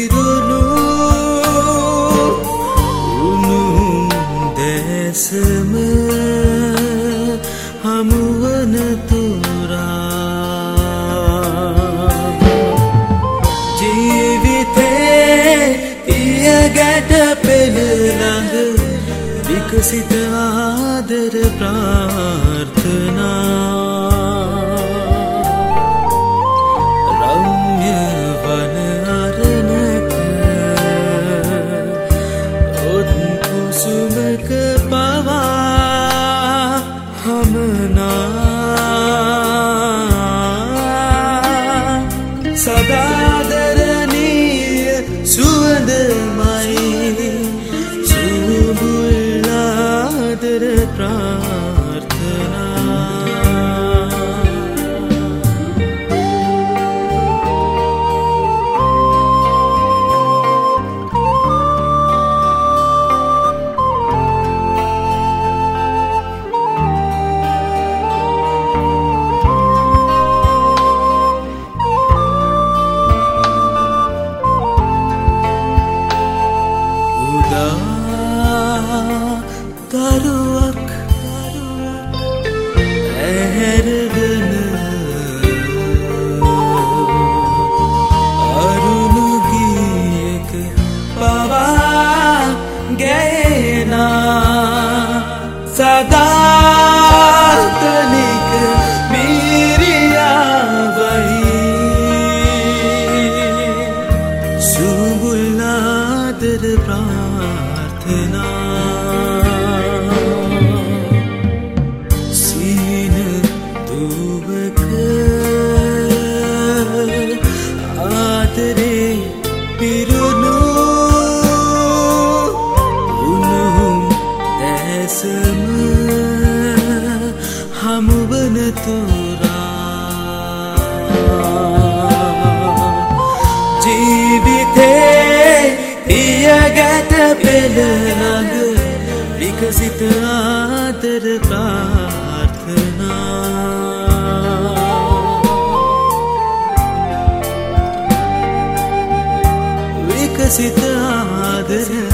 පිරුණු උණුම් දැසම හමුවන තුරා ජීවිතේ පියගැට පෙළ ළඟ විකසිත ආදර ප්‍රාර්ථනා රම්‍ය වන අරණක ඔත් කුසුමක පවා හමනා සදාදරණීය සුවඳමයි සුබුල්ලාදර ප්‍රාර්ථනා දරුවක් ඇහැරගෙන අරුණු ගීයක පවා ගැයෙනා සදාතනික මිරියාවයි සුබුල්ලාදර ප්‍රාර්ථනා පිරුණු උණුම් දැසම හමුවන තුරා ජීවිතේ පියගැට පෙළ ළඟ විකසිත ආදර ප්‍රාර්ථනා විකසිත ආදර